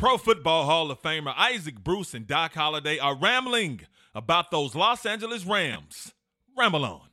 Pro Football Hall of Famer Isaac Bruce and Doc Holliday are rambling about those Los Angeles Rams. Ramble on.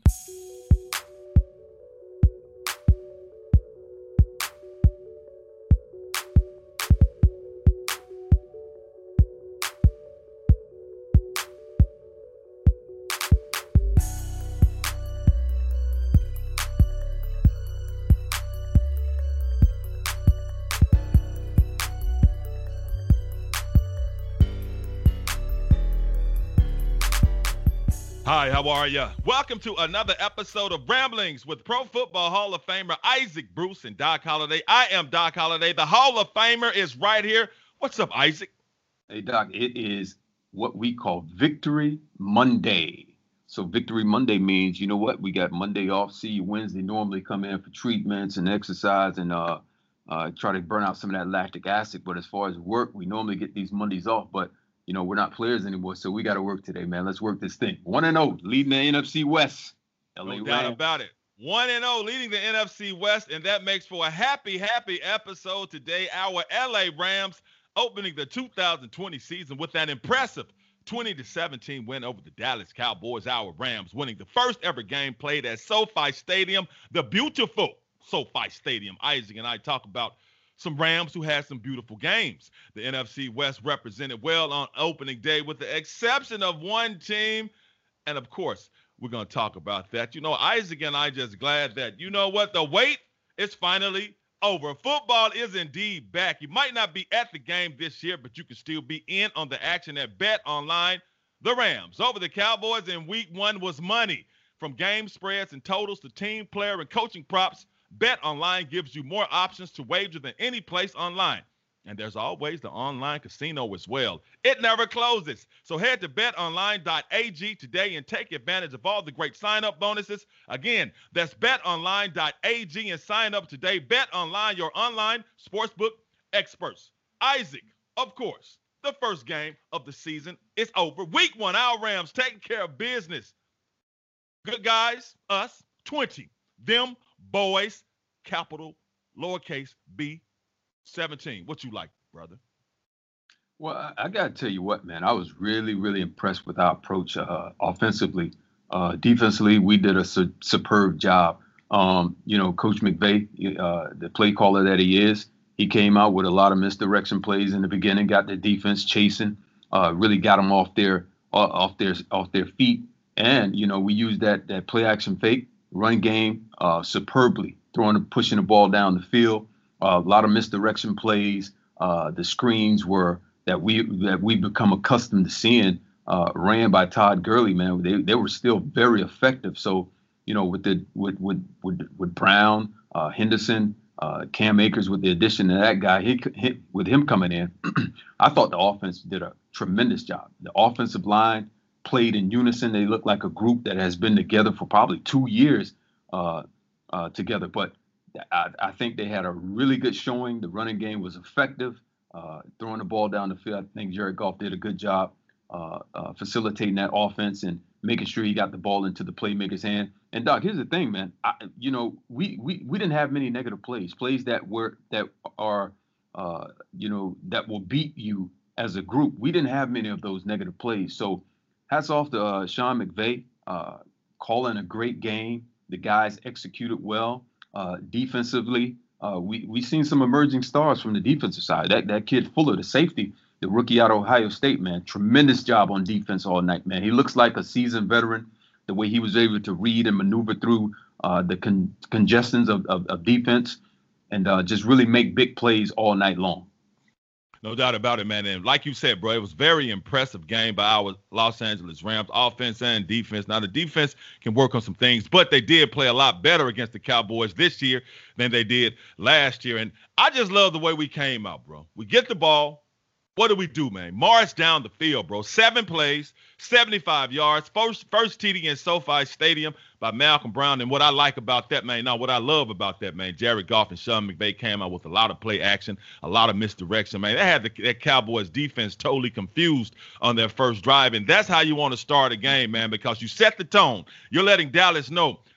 Hi, how are you? Welcome to another episode of Ramblings with Pro Football Hall of Famer Isaac Bruce and Doc Holliday. I am Doc Holliday. The Hall of Famer is right here. What's up, Isaac? Hey, Doc, it is what we call Victory Monday. So Victory Monday means, you know what? We got Monday off. See you Wednesday. Normally come in for treatments and exercise and try to burn out some of that lactic acid. But as far as work, we normally get these Mondays off. But you know, we're not players anymore, so we got to work today, man. Let's work this thing. 1-0, leading the NFC West. No doubt about it. 1-0, leading the NFC West, and that makes for a happy episode today. Our LA Rams opening the 2020 season with an impressive 20-17 win over the Dallas Cowboys. Our Rams winning the first ever game played at SoFi Stadium, the beautiful SoFi Stadium. Isaac and I talk about some Rams who had some beautiful games. The NFC West represented well on opening day with the exception of one team. And, of course, we're going to talk about that. You know, Isaac and I just glad that, you know what, the wait is finally over. Football is indeed back. You might not be at the game this year, but you can still be in on the action at Bet Online. The Rams over the Cowboys in week one was money. From game spreads and totals to team, player, and coaching props, Bet Online gives you more options to wager than any place online. And there's always the online casino as well. It never closes. So head to betonline.ag today and take advantage of all the great sign-up bonuses. Again, that's betonline.ag and sign up today. Bet Online, your online sportsbook experts. Isaac, of course, the first game of the season is over. Week one, our Rams taking care of business. Good guys, us, 20. Them boys, capital, lowercase b, 17. What you like, brother? Well, I got to tell you what, man. I was really impressed with our approach offensively. Defensively, we did a superb job. You know, Coach McVay, the play caller that he is, he came out with a lot of misdirection plays in the beginning, got the defense chasing, really got them off their feet. And, you know, we used that play action fake run game superbly, pushing the ball down the field. A lot of misdirection plays. The screens that we become accustomed to seeing ran by Todd Gurley, man. They were still very effective. So, you know, with Brown, Henderson, Cam Akers, with the addition of that guy, with him coming in, I thought the offense did a tremendous job. The offensive line played in unison. They look like a group that has been together for probably 2 years together. But I think they had a really good showing. The running game was effective, throwing the ball down the field. I think Jared Goff did a good job facilitating that offense and making sure he got the ball into the playmaker's hand. And Doc, here's the thing, man. We didn't have many negative plays that will beat you as a group. We didn't have many of those negative plays. So hats off to Sean McVay, calling a great game. The guys executed well. Defensively, we've seen some emerging stars from the defensive side. That kid Fuller, the safety, the rookie out of Ohio State, man, tremendous job on defense all night, man. He looks like a seasoned veteran, the way he was able to read and maneuver through the congestions of defense and just really make big plays all night long. No doubt about it, man. And like you said, bro, it was a very impressive game by our Los Angeles Rams, offense and defense. Now, the defense can work on some things, but they did play a lot better against the Cowboys this year than they did last year. And I just love the way we came out, bro. We get the ball. What do we do, man? March down the field, bro. 7 plays, 75 yards. First TD in SoFi Stadium by Malcolm Brown. And what I like about that, man, what I love about that, man, Jared Goff and Sean McVay came out with a lot of play action, a lot of misdirection, man. They had that Cowboys defense totally confused on their first drive. And that's how you want to start a game, man, because you set the tone. You're letting Dallas know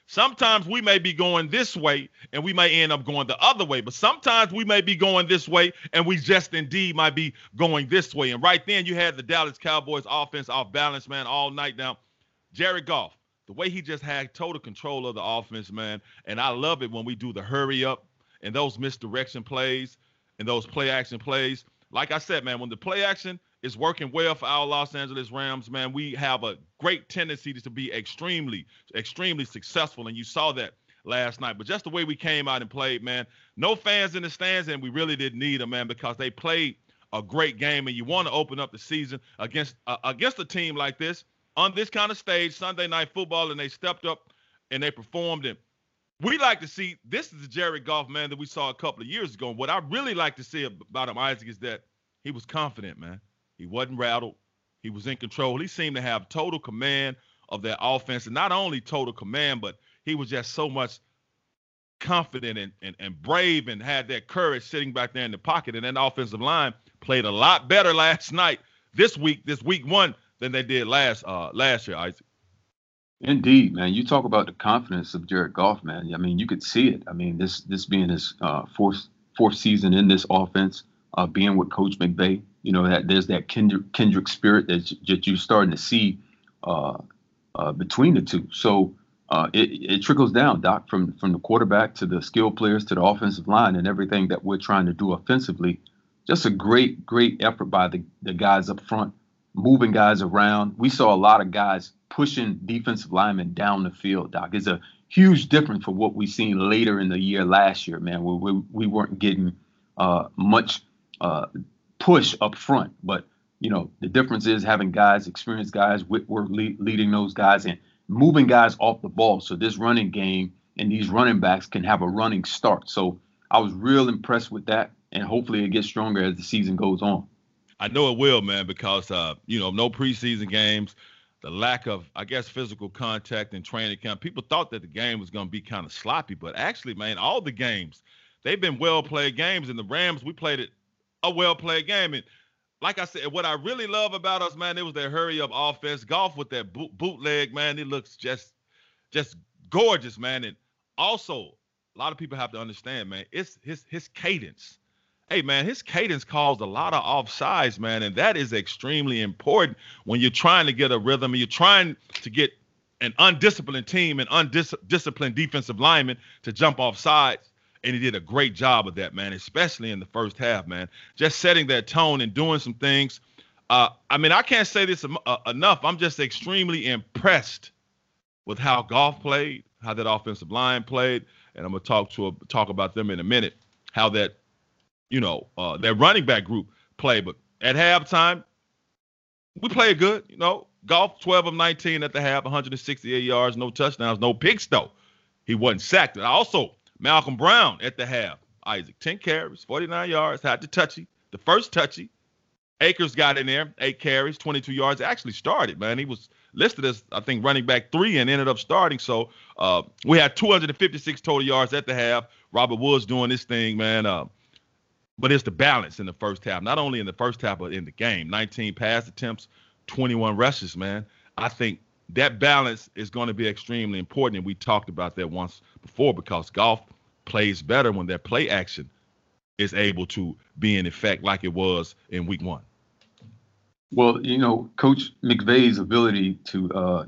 Sometimes we may be going this way and we may end up going the other way, but sometimes we may be going this way and we just indeed might be going this way. And right then you had the Dallas Cowboys offense off balance, man, all night down. Jared Goff, the way he just had total control of the offense, man. And I love it when we do the hurry up and those misdirection plays and those play action plays. Like I said, man, when the play action is working well for our Los Angeles Rams, man, we have a great tendency to be extremely, extremely successful. And you saw that last night. But just the way we came out and played, man, no fans in the stands, and we really didn't need them, man, because they played a great game. And you want to open up the season against a team like this on this kind of stage, Sunday Night Football, and they stepped up and they performed. And we like to see, this is the Jared Goff, man, that we saw a couple of years ago. And what I really like to see about him, Isaac, is that he was confident, man. He wasn't rattled. He was in control. He seemed to have total command of that offense. And not only total command, but he was just so much confident and brave and had that courage sitting back there in the pocket. And that offensive line played a lot better last night, this week one, than they did last year, Isaac. Indeed, man. You talk about the confidence of Jared Goff, man. I mean, you could see it. I mean, this being his fourth season in this offense, being with Coach McVay, you know, that there's that kindred spirit that you're starting to see between the two. So it trickles down, Doc, from the quarterback to the skill players to the offensive line and everything that we're trying to do offensively. Just a great effort by the guys up front, moving guys around. We saw a lot of guys pushing defensive linemen down the field, Doc. It's a huge difference from what we seen later in the year last year, man, where we weren't getting much push up front. But, you know, the difference is having guys, experienced guys, Whitworth leading those guys and moving guys off the ball. So this running game and these running backs can have a running start. So I was real impressed with that. And hopefully it gets stronger as the season goes on. I know it will, man, because, no preseason games, the lack of, I guess, physical contact and training camp. People thought that the game was going to be kind of sloppy, but actually, man, all the games, they've been well-played games. And the Rams, we played it a well-played game. And like I said, what I really love about us, man, it was that hurry-up offense. Goff with that bootleg, man, it looks just gorgeous, man. And also, a lot of people have to understand, man, it's his cadence. Hey, man, his cadence caused a lot of offsides, man, and that is extremely important when you're trying to get a rhythm and you're trying to get an undisciplined team and undisciplined defensive lineman to jump off sides. And he did a great job of that, man, especially in the first half, man. Just setting that tone and doing some things. I can't say this enough. I'm just extremely impressed with how Goff played, how that offensive line played, and I'm going to talk about them in a minute, how that their running back group play. But at halftime, we played good. Goff 12 of 19 at the half, 168 yards, no touchdowns, no picks, though. He wasn't sacked. And also, Malcolm Brown at the half, Isaac, 10 carries, 49 yards, had the first touchy. Akers got in there, 8 carries, 22 yards, actually started, man. He was listed as, I think, running back 3 and ended up starting. So we had 256 total yards at the half. Robert Woods doing this thing, man. But it's the balance in the first half, not only in the first half, but in the game. 19 pass attempts, 21 rushes, man. I think that balance is going to be extremely important. And we talked about that once before because Goff plays better when their play action is able to be in effect like it was in week one. Well, Coach McVay's ability to,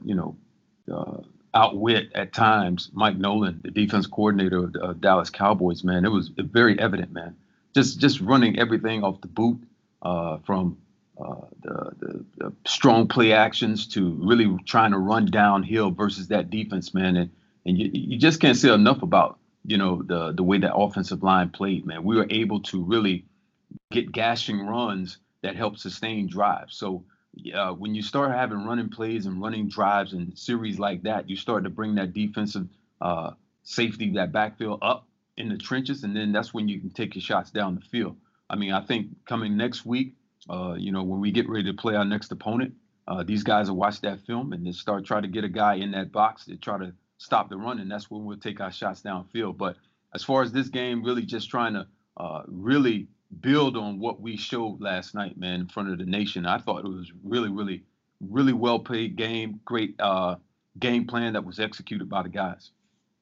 outwit at times Mike Nolan, the defense coordinator of the Dallas Cowboys, man, it was very evident, man. Just running everything off the boot, from the strong play actions to really trying to run downhill versus that defense, man. And you just can't say enough about, the way that offensive line played, man. We were able to really get gashing runs that help sustain drives. So when you start having running plays and running drives and series like that, you start to bring that defensive safety, that backfield up in the trenches, and then that's when you can take your shots down the field. I mean, I think coming next week, when we get ready to play our next opponent, these guys will watch that film and then start trying to get a guy in that box to try to stop the run, and that's when we'll take our shots downfield. But as far as this game, really just trying to really build on what we showed last night, man, in front of the nation. I thought it was really, really, really well-played game, great game plan that was executed by the guys.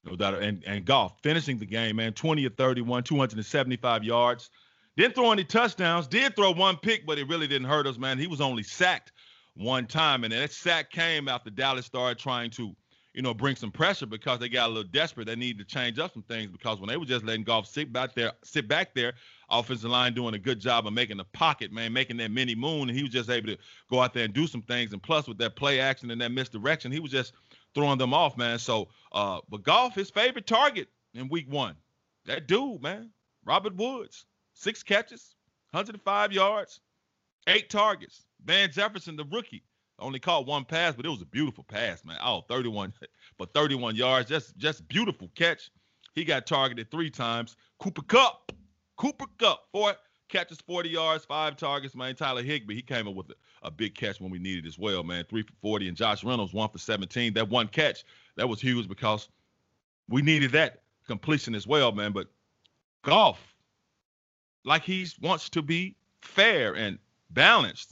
No doubt. And Goff finishing the game, man, 20 of 31, 275 yards. Didn't throw any touchdowns. Did throw one pick, but it really didn't hurt us, man. He was only sacked one time, and that sack came after Dallas started trying to, bring some pressure because they got a little desperate. They needed to change up some things because when they were just letting Goff sit back there, offensive line doing a good job of making the pocket, man, making that mini moon, and he was just able to go out there and do some things. And plus, with that play action and that misdirection, he was just throwing them off, man. So, but Goff, his favorite target in week 1, that dude, man, Robert Woods, 6 catches, 105 yards, 8 targets. Van Jefferson, the rookie, only caught 1 pass, but it was a beautiful pass, man. 31 yards, just beautiful catch. He got targeted 3 times. Cooper Kupp, 4 catches, 40 yards, 5 targets, man. Tyler Higbee, he came up with a big catch when we needed as well, man. 3 for 40, and Josh Reynolds 1 for 17. That one catch, that was huge because we needed that completion as well, man. But Goff, like he wants to be fair and balanced.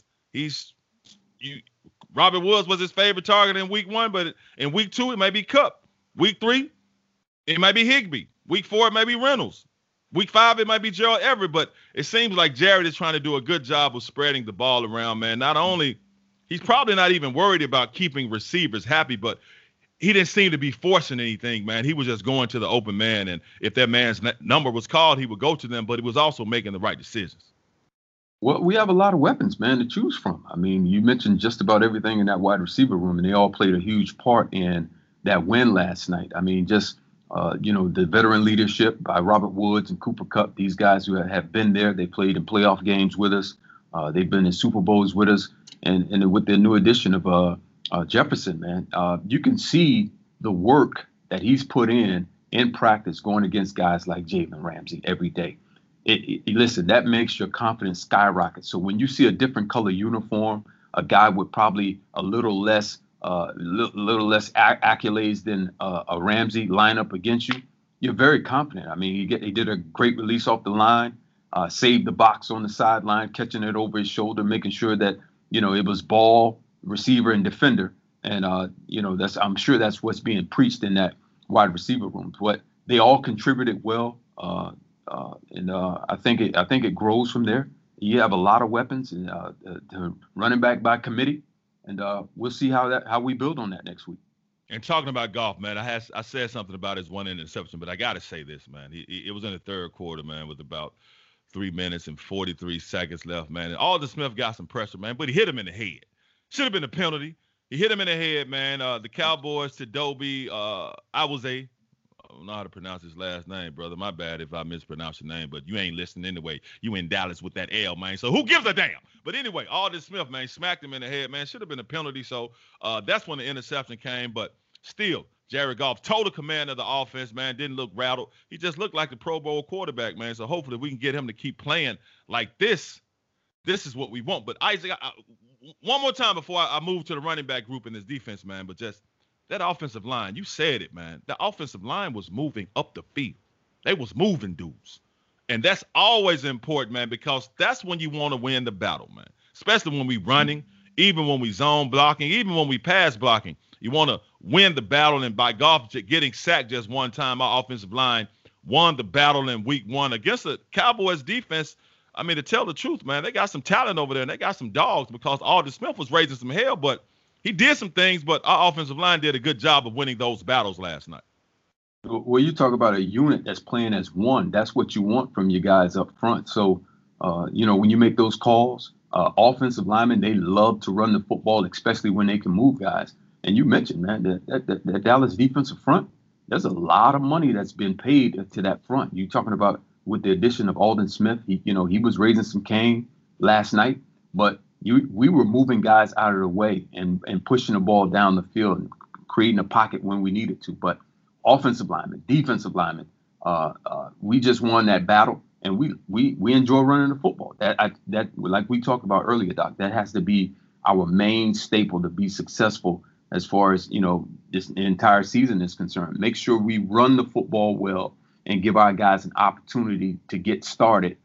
Robert Woods was his favorite target in week 1, but in week 2 it may be Kupp. Week 3 it might be Higbee. Week 4 it may be Reynolds. Week 5 it might be Gerald Everett. But it seems like Jared is trying to do a good job of spreading the ball around, man. Not only he's probably not even worried about keeping receivers happy, but he didn't seem to be forcing anything, man. He was just going to the open man, and if that man's number was called, he would go to them. But he was also making the right decisions. Well, we have a lot of weapons, man, to choose from. I mean, you mentioned just about everything in that wide receiver room, and they all played a huge part in that win last night. I mean, just, the veteran leadership by Robert Woods and Cooper Kupp, these guys who have been there. They played in playoff games with us. They've been in Super Bowls with us. And with the new addition of Jefferson, man, you can see the work that he's put in practice going against guys like Jalen Ramsey every day. Listen, that makes your confidence skyrocket. So when you see a different color uniform, a guy with probably a little less accolades than a Ramsey line up against you, you're very confident. I mean, he did a great release off the line, saved the box on the sideline, catching it over his shoulder, making sure that it was ball, receiver, and defender. And I'm sure that's what's being preached in that wide receiver room. But they all contributed well. I think it grows from there. You have a lot of weapons and running back by committee, and we'll see how we build on that next week. And talking about Goff, man, I said something about his one interception, but I got to say this, man. It was in the third quarter, man, with about 3 minutes and 43 seconds left, man. And Aldon Smith got some pressure, man, but he hit him in the head. Should have been a penalty. He hit him in the head, man. The Cowboys, Tadobe, Awuzie. I don't know how to pronounce his last name, brother. My bad if I mispronounce your name, but you ain't listening anyway. You in Dallas with that L, man. So who gives a damn? But anyway, Aldon Smith, man, smacked him in the head, man. Should have been a penalty. So that's when the interception came. But still, Jared Goff, total command of the offense, man. Didn't look rattled. He just looked like the Pro Bowl quarterback, man. So hopefully we can get him to keep playing like this. This is what we want. But Isaac, one more time before I move to the running back group in this defense, man. But just that offensive line, you said it, man. The offensive line was moving up the field. They was moving dudes. And that's always important, man, because that's when you want to win the battle, man. Especially when we running, even when we zone blocking, even when we pass blocking. You want to win the battle, and by Goff getting sacked just one time, our offensive line won the battle in week 1 against the Cowboys defense. I mean, to tell the truth, man, they got some talent over there, and they got some dogs because Aldon Smith was raising some hell, but he did some things, but our offensive line did a good job of winning those battles last night. Well, you talk about a unit that's playing as one. That's what you want from your guys up front. So, when you make those calls, offensive linemen, they love to run the football, especially when they can move guys. And you mentioned, man, that Dallas defensive front, there's a lot of money that's been paid to that front. You're talking about with the addition of Aldon Smith, he was raising some cane last night, but we were moving guys out of the way and pushing the ball down the field and creating a pocket when we needed to. But offensive linemen, defensive linemen, we just won that battle, and we enjoy running the football. That like we talked about earlier, Doc, that has to be our main staple to be successful as far as this entire season is concerned. Make sure we run the football well and give our guys an opportunity to get started.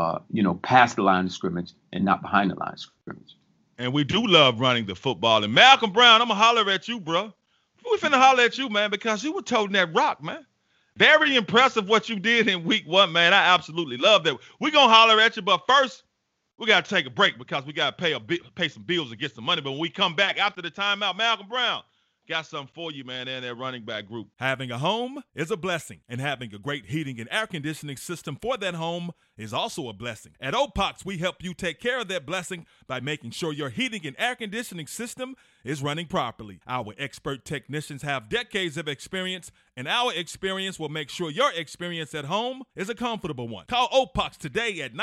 Past the line of scrimmage and not behind the line of scrimmage. And we do love running the football. And Malcolm Brown, I'm going to holler at you, bro. We finna holler at you, man, because you were toting that rock, man. Very impressive what you did in week 1, man. I absolutely love that. We're going to holler at you, but first, we got to take a break because we got to pay some bills and get some money. But when we come back after the timeout, Malcolm Brown got something for you, man, in that running back group. Having a home is a blessing, and having a great heating and air conditioning system for that home is also a blessing. At Opox, we help you take care of that blessing by making sure your heating and air conditioning system is running properly. Our expert technicians have decades of experience, and our experience will make sure your experience at home is a comfortable one. Call Opox today at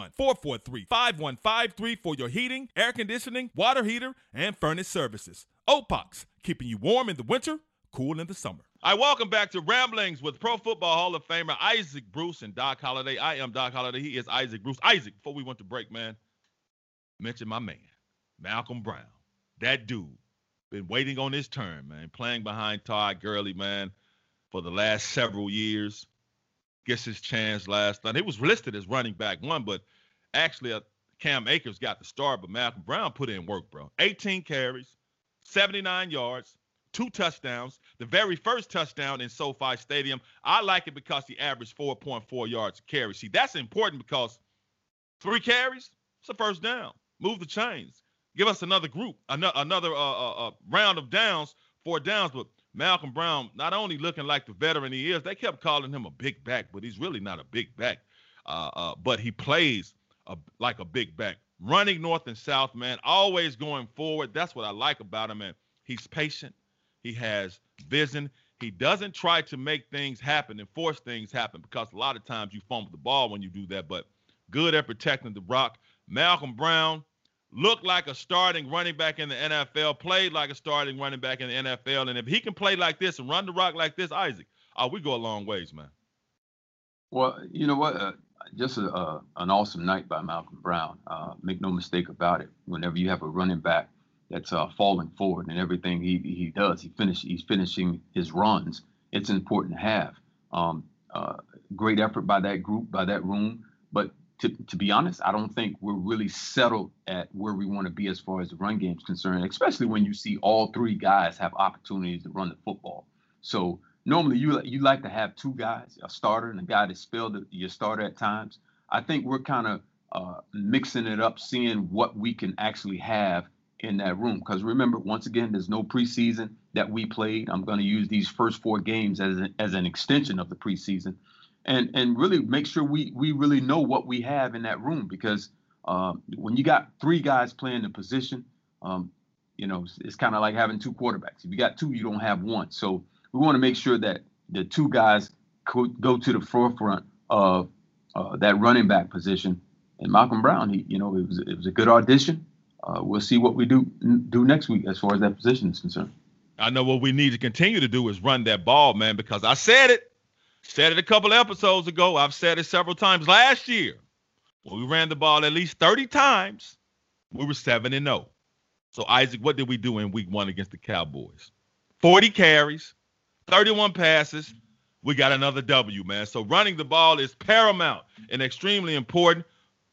901-443-5153 for your heating, air conditioning, water heater, and furnace services. Opox, keeping you warm in the winter, cool in the summer. All right, welcome back to Ramblings with Pro Football Hall of Famer Isaac Bruce and Doc Holliday. I am Doc Holliday. He is Isaac Bruce. Isaac, before we went to break, man, mention my man, Malcolm Brown. That dude been waiting on his turn, man, playing behind Todd Gurley, man, for the last several years. Gets his chance last night. He was listed as running back 1, but actually Cam Akers got the start, but Malcolm Brown put in work, bro. 18 carries, 79 yards, 2 touchdowns. The very first touchdown in SoFi Stadium. I like it because he averaged 4.4 yards a carry. See, that's important because 3 carries, it's a first down. Move the chains. Give us another group, another round of downs, 4 downs. But Malcolm Brown, not only looking like the veteran he is, they kept calling him a big back, but he's really not a big back. But he plays like a big back. Running north and south, man, always going forward. That's what I like about him, man. He's patient. He has vision. He doesn't try to make things happen and force things happen because a lot of times you fumble the ball when you do that, but good at protecting the rock. Malcolm Brown looked like a starting running back in the NFL, played like a starting running back in the NFL, and if he can play like this and run the rock like this, Isaac, we go a long ways, man. Well, you know what? Just an awesome night by Malcolm Brown. Make no mistake about it. Whenever you have a running back that's falling forward and everything he does, he's finishing his runs. It's important to have. Great effort by that group, by that room. But to be honest, I don't think we're really settled at where we want to be as far as the run game is concerned, especially when you see all 3 guys have opportunities to run the football. So normally you like to have 2 guys, a starter and a guy that spelled your starter at times. I think we're kind of mixing it up, seeing what we can actually have in that room. Because remember, once again, there's no preseason that we played. I'm going to use these first 4 games as an extension of the preseason. And really make sure we really know what we have in that room, because when you got 3 guys playing the position, it's kind of like having 2 quarterbacks. If you got 2, you don't have 1. So we want to make sure that the 2 guys go to the forefront of that running back position. And Malcolm Brown, it was a good audition. We'll see what we do next week as far as that position is concerned. I know what we need to continue to do is run that ball, man, because I said it a couple episodes ago. I've said it several times last year. When we ran the ball at least 30 times, we were 7-0. So, Isaac, what did we do in week 1 against the Cowboys? 40 carries, 31 passes. We got another W, man. So running the ball is paramount and extremely important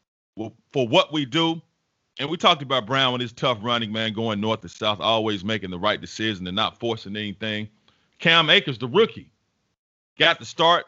for what we do. And we talked about Brown with his tough running, man, going north to south, always making the right decision and not forcing anything. Cam Akers, the rookie, got the start.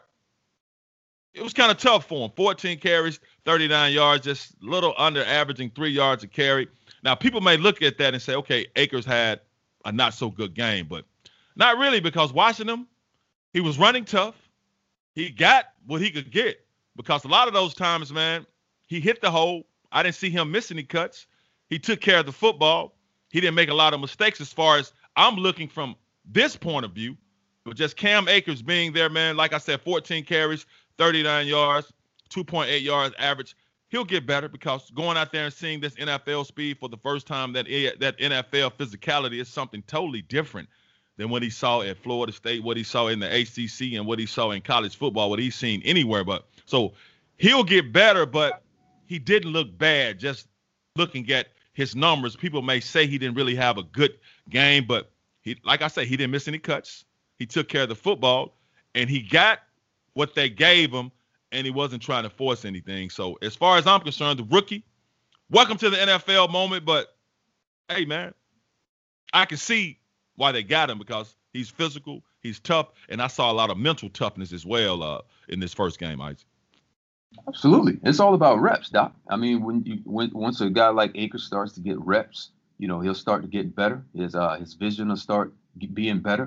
It was kind of tough for him. 14 carries, 39 yards, just a little under averaging 3 yards a carry. Now, people may look at that and say, okay, Akers had a not so good game, but not really, because watching him, he was running tough. He got what he could get, because a lot of those times, man, he hit the hole. I didn't see him miss any cuts. He took care of the football. He didn't make a lot of mistakes as far as I'm looking from this point of view. But just Cam Akers being there, man, like I said, 14 carries, 39 yards, 2.8 yards average. He'll get better, because going out there and seeing this NFL speed for the first time, that NFL physicality is something totally different than what he saw at Florida State, what he saw in the ACC, and what he saw in college football, what he's seen anywhere. But so he'll get better, but he didn't look bad. Just looking at his numbers, people may say he didn't really have a good game, but he, like I say, he didn't miss any cuts. He took care of the football, and he got what they gave him, and he wasn't trying to force anything. So as far as I'm concerned, the rookie, welcome to the NFL moment. But, hey, man, I can see why they got him, because He's physical. He's tough. And I saw a lot of mental toughness as well in this first game, Isaac. Absolutely. It's all about reps, Doc. I mean, once a guy like Akers starts to get reps, he'll start to get better. His vision will start being better.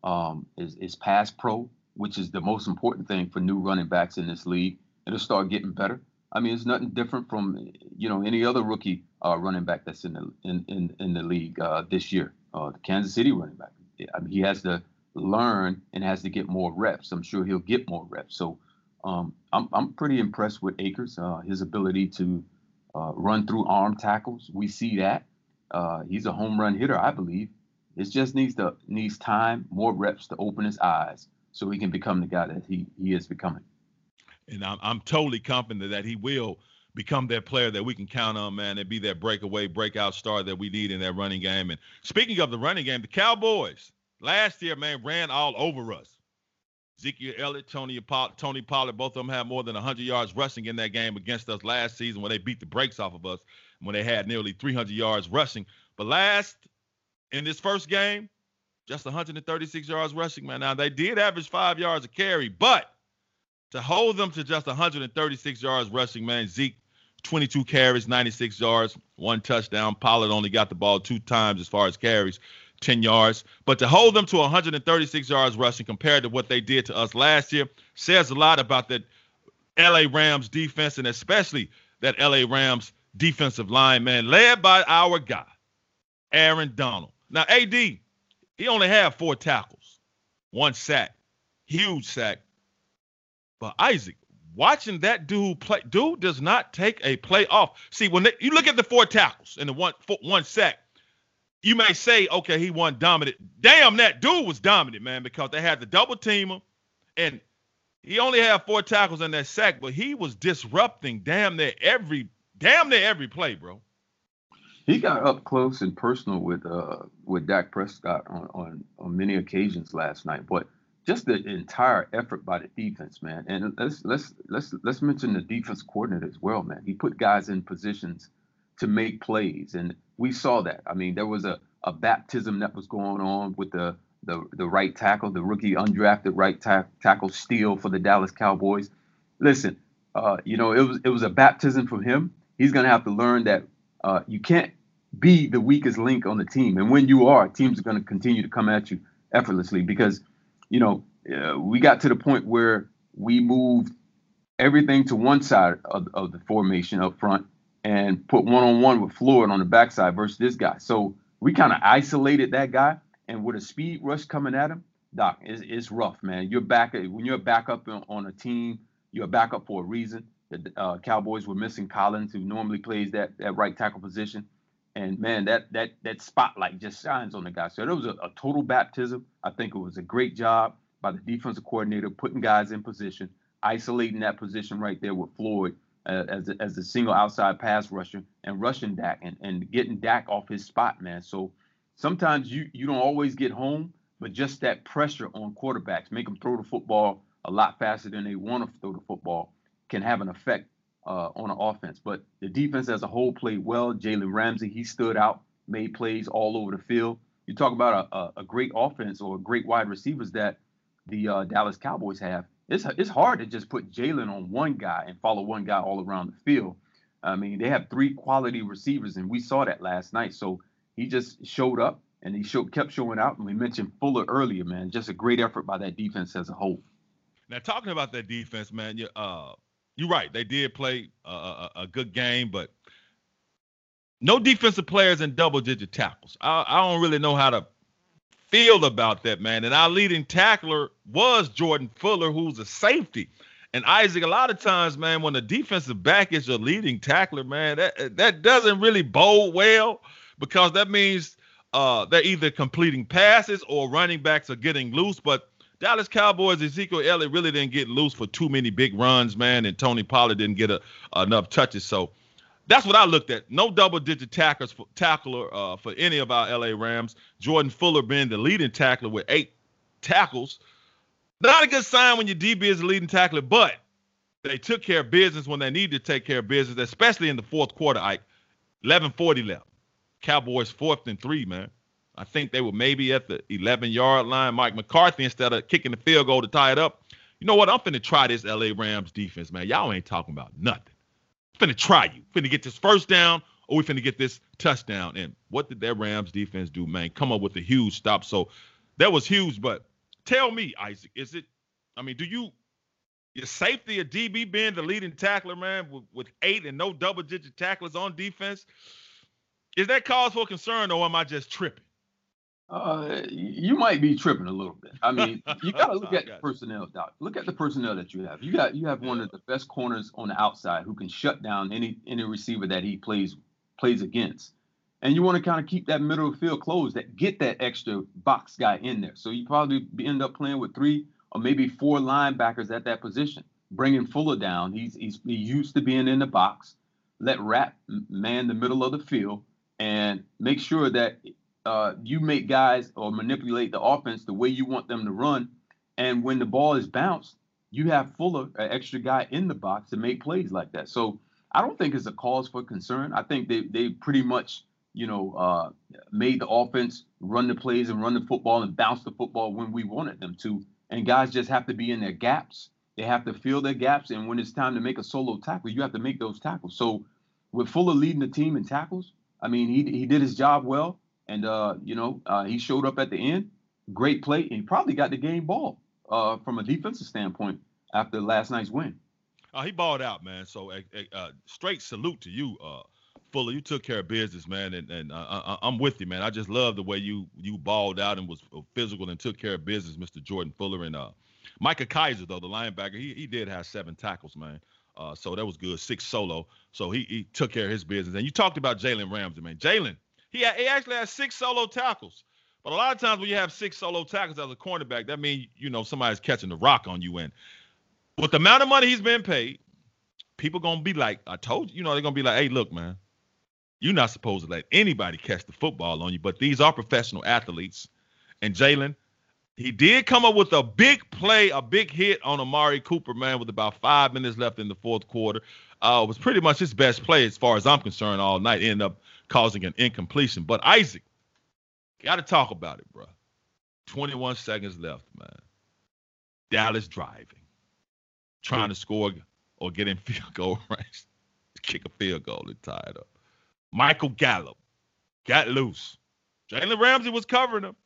His pass pro, which is the most important thing for new running backs in this league, it'll start getting better. I mean, it's nothing different from any other rookie running back that's in the league this year. The Kansas City running back. I mean, he has to learn and has to get more reps. I'm sure he'll get more reps. So I'm pretty impressed with Akers, his ability to run through arm tackles. We see that. He's a home run hitter, I believe. It just needs time, more reps to open his eyes so he can become the guy that he is becoming. And I'm totally confident that he will become that player that we can count on, man, and be that breakout star that we need in that running game. And speaking of the running game, the Cowboys last year, man, ran all over us. Ezekiel Elliott, Tony Pollard, both of them had more than 100 yards rushing in that game against us last season when they beat the brakes off of us, when they had nearly 300 yards rushing. But in this first game, just 136 yards rushing, man. Now, they did average 5 yards a carry, but to hold them to just 136 yards rushing, man, Zeke, 22 carries, 96 yards, 1 touchdown. Pollard only got the ball 2 times as far as carries, 10 yards. But to hold them to 136 yards rushing compared to what they did to us last year says a lot about that L.A. Rams defense, and especially that L.A. Rams defensive line, man, led by our guy, Aaron Donald. Now, AD, he only had 4 tackles, 1 sack, huge sack. But Isaac, watching that dude play, dude does not take a play off. See, when you look at the 4 tackles and the one sack, you may say, okay, he wasn't dominant. Damn, that dude was dominant, man, because they had the double team him, and he only had 4 tackles in that sack, but he was disrupting damn near every play, bro. He got up close and personal with Dak Prescott on many occasions last night, but just the entire effort by the defense, man. And let's mention the defense coordinator as well, man. He put guys in positions to make plays, and we saw that. I mean, there was a baptism that was going on with the right tackle, the rookie undrafted right tackle Steele for the Dallas Cowboys. Listen, it was a baptism for him. He's gonna have to learn that you can't be the weakest link on the team, and when you are, teams are gonna continue to come at you effortlessly because we got to the point where we moved everything to one side of the formation up front and put one-on-one with Floyd on the backside versus this guy. So we kind of isolated that guy, and with a speed rush coming at him, Doc, it's rough, man. When you're a backup on a team, you're a backup for a reason. The Cowboys were missing Collins, who normally plays that right tackle position. And, man, that spotlight just shines on the guy. So it was a total baptism. I think it was a great job by the defensive coordinator putting guys in position, isolating that position right there with Floyd as a single outside pass rusher and rushing Dak and getting Dak off his spot, man. So sometimes you don't always get home, but just that pressure on quarterbacks, make them throw the football a lot faster than they want to throw the football, can have an effect on an offense. But the defense as a whole played well. Jalen Ramsey, he stood out, made plays all over the field. You talk about a great offense or great wide receivers that the Dallas Cowboys have. It's hard to just put Jalen on one guy and follow one guy all around the field. I mean, they have 3 quality receivers, and we saw that last night. So he just showed up, and he kept showing out. And we mentioned Fuller earlier, man. Just a great effort by that defense as a whole. Now, talking about that defense, man, you're right. They did play a good game, but no defensive players in double-digit tackles. I don't really know how to feel about that, man. And our leading tackler was Jordan Fuller, who's a safety. And Isaac, a lot of times, man, when the defensive back is your leading tackler, man, that doesn't really bode well because that means they're either completing passes or running backs are getting loose. But Dallas Cowboys, Ezekiel Elliott really didn't get loose for too many big runs, man, and Tony Pollard didn't get enough touches. So that's what I looked at. No double-digit tackler for any of our L.A. Rams. Jordan Fuller being the leading tackler with 8 tackles. Not a good sign when your DB is the leading tackler, but they took care of business when they needed to take care of business, especially in the fourth quarter, Ike. 11:40 left. Cowboys 4th and 3, man. I think they were maybe at the 11-yard line. Mike McCarthy, instead of kicking the field goal to tie it up, you know what? I'm finna try this LA Rams defense, man. Y'all ain't talking about nothing. I'm finna try you. Finna get this first down, or we finna get this touchdown. And what did that Rams defense do, man? Come up with a huge stop. So that was huge. But tell me, Isaac, is safety of DB being the leading tackler, man, with 8 and no double-digit tacklers on defense? Is that cause for concern, or am I just tripping? You might be tripping a little bit. I mean, you got to look at the personnel, Doc. Look at the personnel that you have. You have one of the best corners on the outside who can shut down any receiver that he plays against. And you want to kind of keep that middle of the field closed, get that extra box guy in there. So you probably end up playing with 3 or maybe 4 linebackers at that position, bringing Fuller down. He's used to being in the box. Let Rapp man the middle of the field and make sure that you make guys or manipulate the offense the way you want them to run. And when the ball is bounced, you have Fuller, an extra guy in the box to make plays like that. So I don't think it's a cause for concern. I think they pretty much, made the offense run the plays and run the football and bounce the football when we wanted them to. And guys just have to be in their gaps. They have to fill their gaps. And when it's time to make a solo tackle, you have to make those tackles. So with Fuller leading the team in tackles, I mean, he did his job well. And, he showed up at the end. Great play. And he probably got the game ball from a defensive standpoint after last night's win. He balled out, man. So straight salute to you, Fuller. You took care of business, man. And I'm with you, man. I just love the way you balled out and was physical and took care of business, Mr. Jordan Fuller. And Micah Kiser, though, the linebacker, he did have 7 tackles, man. So that was good. 6 solo. So he took care of his business. And you talked about Jalen Ramsey, man. Jalen, he actually has 6 solo tackles. But a lot of times when you have 6 solo tackles as a cornerback, that means, somebody's catching the rock on you. And with the amount of money he's been paid, people going to be like, I told you, they're going to be like, hey, look, man, you're not supposed to let anybody catch the football on you. But these are professional athletes. And Jalen, he did come up with a big play, a big hit on Amari Cooper, man, with about 5 minutes left in the fourth quarter. It was pretty much his best play as far as I'm concerned all night. Ended up causing an incompletion. But Isaac, got to talk about it, bro. 21 seconds left, man. Dallas driving. Trying to score or get in field goal range. Kick a field goal and tie it up. Michael Gallup got loose. Jalen Ramsey was covering him.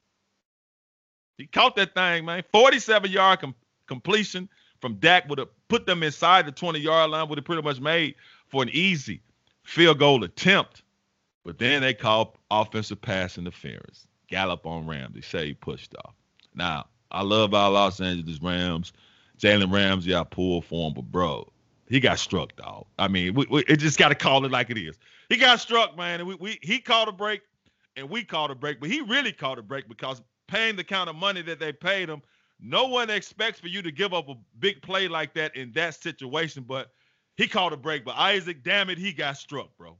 He caught that thing, man. 47-yard completion from Dak would have put them inside the 20-yard line, would have pretty much made for an easy field goal attempt. But then they called offensive pass interference. Gallup on Ramsey. Say he pushed off. Now, I love our Los Angeles Rams. Jalen Ramsey, I pulled for him, but, bro, he got struck, dog. I mean, we just got to call it like it is. He got struck, man, and he called a break, and we called a break. But he really called a break because paying the kind of money that they paid him, no one expects for you to give up a big play like that in that situation. But he called a break. But Isaac, damn it, he got struck, bro.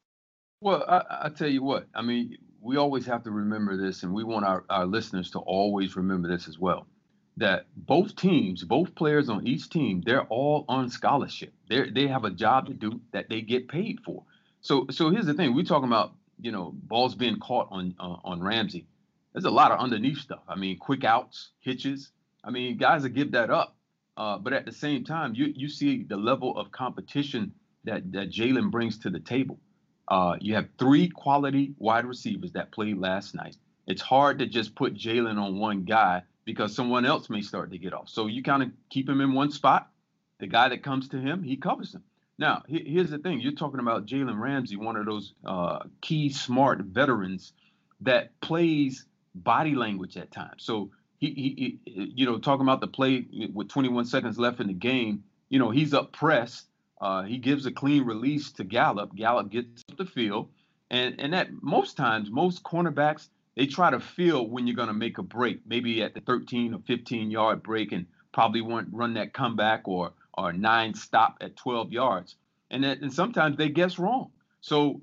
Well, I tell you what. I mean, we always have to remember this, and we want our listeners to always remember this as well, that both teams, both players on each team, they're all on scholarship. They have a job to do that they get paid for. So here's the thing. We're talking about, balls being caught on Ramsey. There's a lot of underneath stuff. I mean, quick outs, hitches. I mean, guys will give that up. But at the same time, you see the level of competition that Jalen brings to the table. You have 3 quality wide receivers that played last night. It's hard to just put Jalen on one guy because someone else may start to get off. So you kind of keep him in one spot. The guy that comes to him, he covers him. Now, here's the thing. You're talking about Jalen Ramsey, one of those key smart veterans that plays body language at times. So he talking about the play with 21 seconds left in the game, he's up pressed. He gives a clean release to Gallup. Gallup gets up the field. And that most times, most cornerbacks, they try to feel when you're going to make a break, maybe at the 13 or 15-yard break, and probably won't run that comeback or 9 stop at 12 yards. And sometimes they guess wrong. So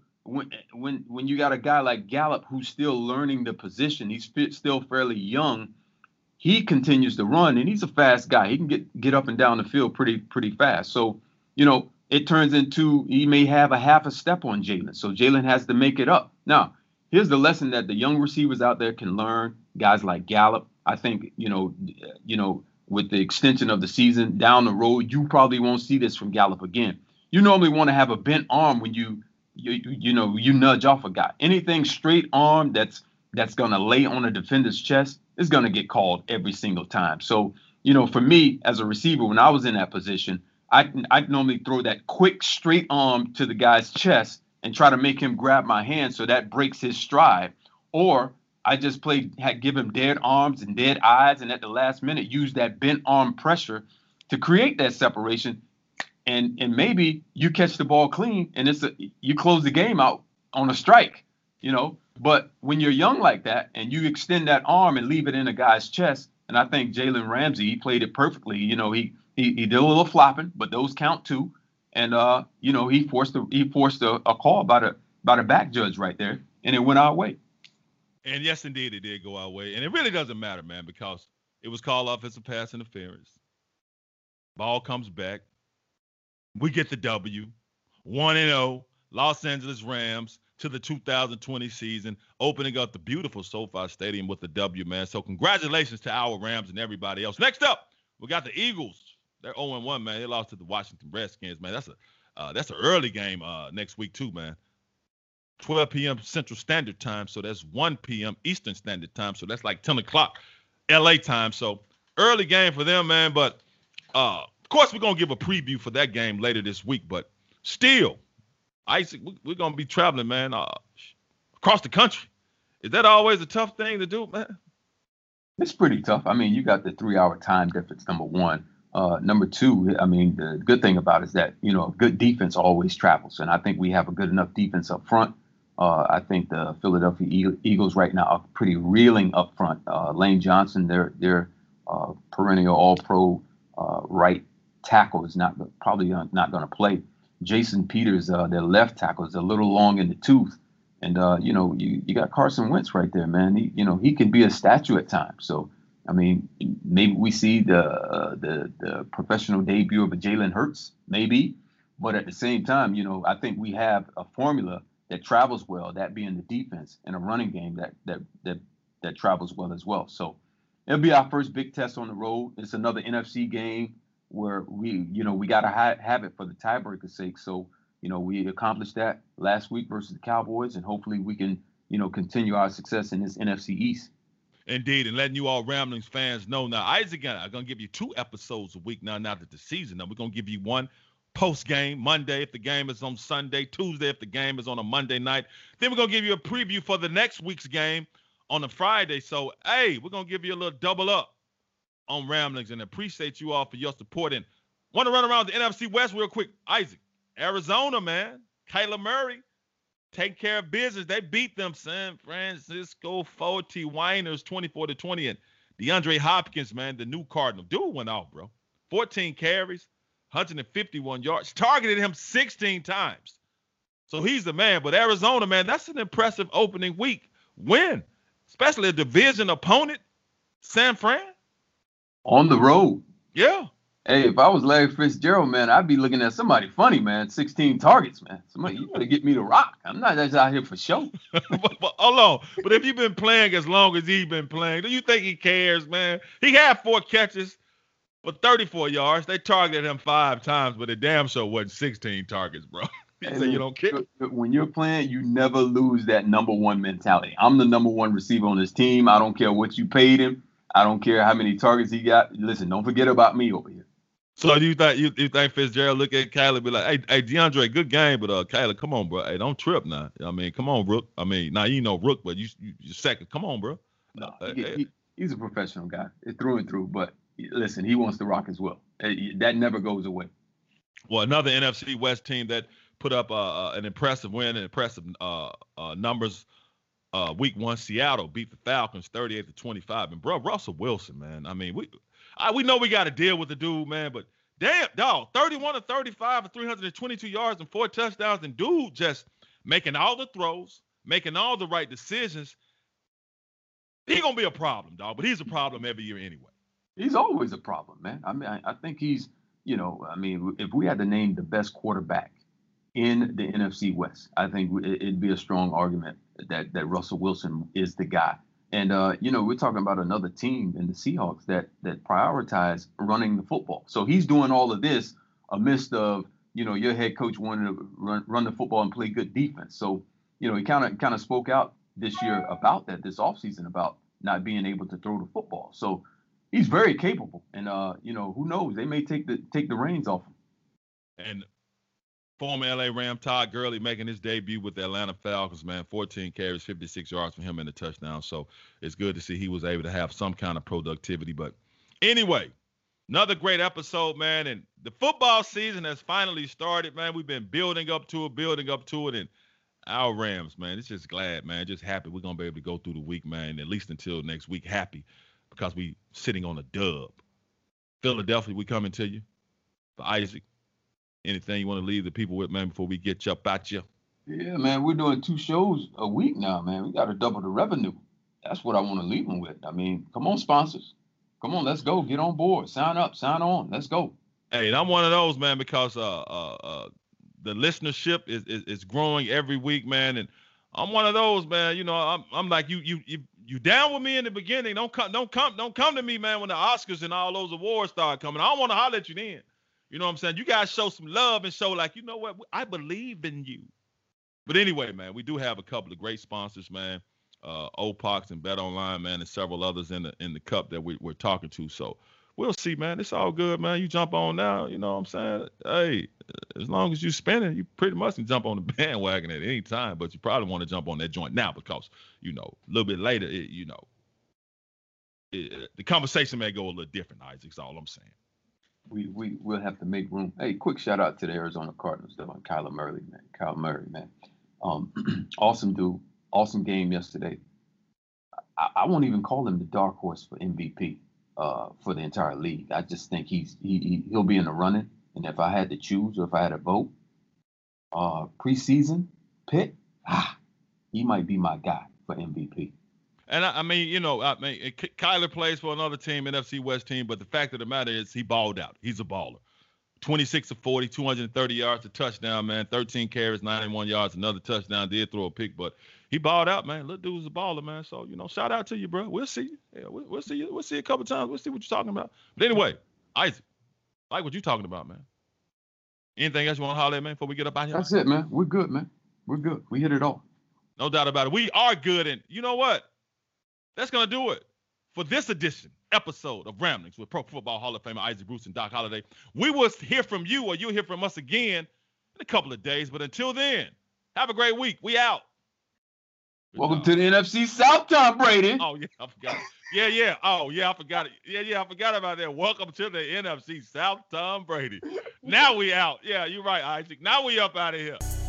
when you got a guy like Gallup who's still learning the position, he's still fairly young, he continues to run, and he's a fast guy. He can get up and down the field pretty fast. So, it turns into he may have a half a step on Jalen. So Jalen has to make it up. Now, here's the lesson that the young receivers out there can learn. Guys like Gallup, I think, with the extension of the season down the road, you probably won't see this from Gallup again. You normally want to have a bent arm when you nudge off a guy. Anything straight arm that's going to lay on a defender's chest is going to get called every single time. So, for me as a receiver, when I was in that position, I'd normally throw that quick straight arm to the guy's chest and try to make him grab my hand so that breaks his stride. Or I just give him dead arms and dead eyes, and at the last minute use that bent arm pressure to create that separation. And maybe you catch the ball clean and you close the game out on a strike, But when you're young like that and you extend that arm and leave it in a guy's chest, and I think Jalen Ramsey, he played it perfectly. He did a little flopping, but those count too. And he forced a call by the back judge right there, and it went our way. And yes, indeed, it did go our way. And it really doesn't matter, man, because it was called offensive pass interference. Ball comes back. We get the W. 1-0, Los Angeles Rams to the 2020 season, opening up the beautiful SoFi Stadium with the W, man. So congratulations to our Rams and everybody else. Next up, we got the Eagles. They're 0-1, man. They lost to the Washington Redskins, man. That's an early game next week too, man. 12 p.m. Central Standard Time, so that's 1 p.m. Eastern Standard Time, so that's like 10 o'clock LA time. So early game for them, man. But of course, we're gonna give a preview for that game later this week. But still, Isaac, we're gonna be traveling, man, across the country. Is that always a tough thing to do, man? It's pretty tough. I mean, you got the 3-hour time difference, number one. Number two, I mean, the good thing about it is that, good defense always travels. And I think we have a good enough defense up front. I think the Philadelphia Eagles right now are pretty reeling up front. Lane Johnson, their perennial all-pro right tackle is probably not going to play. Jason Peters, their left tackle, is a little long in the tooth. And, you got Carson Wentz right there, man. He can be a statue at times. So, I mean, maybe we see the professional debut of a Jalen Hurts, maybe. But at the same time, I think we have a formula that travels well, that being the defense, and a running game that travels well as well. So it'll be our first big test on the road. It's another NFC game where we got to have it for the tiebreaker's sake. So, we accomplished that last week versus the Cowboys, and hopefully we can, continue our success in this NFC East. Indeed, and letting you all Ramblings fans know now, Isaac and I are going to give you 2 episodes a week now that the season. Now, we're going to give you one post-game, Monday if the game is on Sunday, Tuesday if the game is on a Monday night. Then we're going to give you a preview for the next week's game on a Friday. So, hey, we're going to give you a little double up on Ramblings, and appreciate you all for your support. And want to run around the NFC West real quick. Isaac, Arizona, man, Kyler Murray, take care of business. They beat them San Francisco 49ers 24-20. And DeAndre Hopkins, man, the new Cardinal. Dude went off, bro. 14 carries, 151 yards. Targeted him 16 times. So he's the man. But Arizona, man, that's an impressive opening week win. Especially a division opponent, San Fran. On the road. Yeah. Hey, if I was Larry Fitzgerald, man, I'd be looking at somebody funny, man. 16 targets, man. Somebody, you better get me the rock. I'm not just out here for show. but hold on. But if you've been playing as long as he's been playing, do you think he cares, man? He had 4 catches for 34 yards. They targeted him 5 times, but it damn sure wasn't 16 targets, bro. He said you don't care. When you're playing, you never lose that number one mentality. I'm the number one receiver on this team. I don't care what you paid him. I don't care how many targets he got. Listen, don't forget about me over here. So do you think Fitzgerald look at Kyler and be like, hey, DeAndre, good game, but Kyler, come on, bro. Hey, don't trip now. I mean, come on, Rook. I mean, now you know Rook, but you second. Come on, bro. No, he's a professional guy, through and through. But listen, he wants to rock as well. That never goes away. Well, another NFC West team that put up an impressive win and impressive numbers. Week 1, Seattle beat the Falcons 38-25. And bro, Russell Wilson, man. I mean, we know we got to deal with the dude, man. But damn, dog, 31-35 for 322 yards and 4 touchdowns, and dude just making all the throws, making all the right decisions. He gonna be a problem, dog. But he's a problem every year anyway. He's always a problem, man. I mean, I think he's, if we had to name the best quarterback in the NFC West. I think it'd be a strong argument that Russell Wilson is the guy. And, we're talking about another team in the Seahawks that prioritize running the football. So he's doing all of this amidst of, your head coach wanting to run the football and play good defense. So, he kind of spoke out this year about that, this offseason, about not being able to throw the football. So he's very capable. And, who knows? They may take the reins off him. And former LA Ram Todd Gurley making his debut with the Atlanta Falcons, man. 14 carries, 56 yards for him and a touchdown. So it's good to see he was able to have some kind of productivity. But anyway, another great episode, man. And the football season has finally started, man. We've been building up to it. And our Rams, man, it's just glad, man. Just happy we're going to be able to go through the week, man, at least until next week. Happy because we sitting on a dub. Philadelphia, we coming to you. For Isaac. Anything you want to leave the people with, man, before we get you up at you? Yeah, man, we're doing 2 shows a week now, man. We got to double the revenue. That's what I want to leave them with. I mean, come on, sponsors. Come on, let's go. Get on board. Sign up. Sign on. Let's go. Hey, and I'm one of those, man, because the listenership is growing every week, man, and I'm one of those, man. I'm like you down with me in the beginning. Don't come to me, man, when the Oscars and all those awards start coming. I don't want to holler at you then. You know what I'm saying? You guys show some love and show like, you know what? I believe in you. But anyway, man, we do have a couple of great sponsors, man. OPOX and Bet Online, man, and several others in the cup that we're talking to. So we'll see, man. It's all good, man. You jump on now. You know what I'm saying? Hey, as long as you spending, you pretty much can jump on the bandwagon at any time. But you probably want to jump on that joint now because, a little bit later, the conversation may go a little different, Isaac. That's all I'm saying. We'll have to make room. Hey, quick shout out to the Arizona Cardinals though, and Kyler Murray, man. Kyler Murray, man. Awesome dude. Awesome game yesterday. I won't even call him the dark horse for MVP for the entire league. I just think he'll be in the running. And if I had to choose or if I had to vote, preseason pick, he might be my guy for MVP. And Kyler plays for another team, NFC West team, but the fact of the matter is he balled out. He's a baller. 26 of 40, 230 yards, a touchdown, man. 13 carries, 91 yards, another touchdown. Did throw a pick, but he balled out, man. Little dude's a baller, man. So, shout out to you, bro. We'll see you. Yeah, we'll see you. We'll see you a couple times. We'll see what you're talking about. But anyway, Isaac, like what you talking about, man. Anything else you want to holler at, man, before we get up out here? That's it, man. We're good, man. We're good. We hit it all. No doubt about it. We are good, and you know what? That's going to do it for this episode of Ramblings with Pro Football Hall of Famer Isaac Bruce and Doc Holliday. We will hear from you, or you'll hear from us again in a couple of days. But until then, have a great week. We out. Welcome to the NFC South, Tom Brady. Oh, yeah, I forgot. Yeah. Oh, yeah, I forgot it. Yeah, I forgot about that. Welcome to the NFC South, Tom Brady. Now we out. Yeah, you're right, Isaac. Now we up out of here.